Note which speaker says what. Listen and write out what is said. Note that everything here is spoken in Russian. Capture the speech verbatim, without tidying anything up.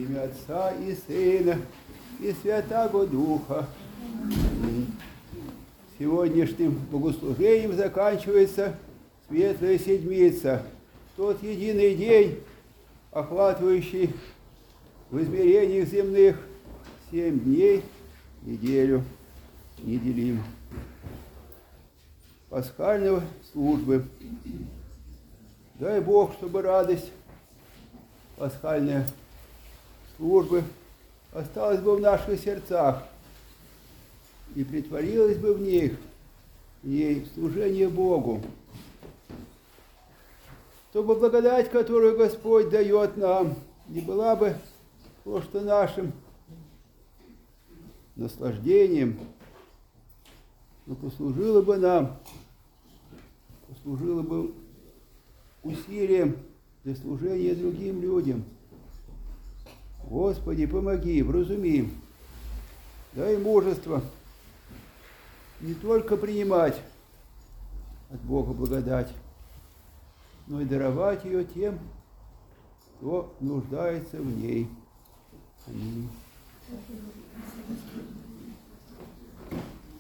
Speaker 1: имя Отца и Сына и Святаго Духа. Аминь. Сегодняшним богослужением заканчивается Светлая Седмица, тот единый день, охватывающий в измерениях земных семь дней, неделю, неделим. Пасхальной службы. Дай Бог, чтобы радость пасхальной службы осталась бы в наших сердцах и притворилась бы в них, в ней служение Богу. Чтобы благодать, которую Господь дает нам, не была бы просто нашим наслаждением, но послужила бы нам, послужила бы усилием для служения другим людям. Господи, помоги, вразуми, дай мужество не только принимать от Бога благодать, но и даровать ее тем, кто нуждается в ней. Аминь.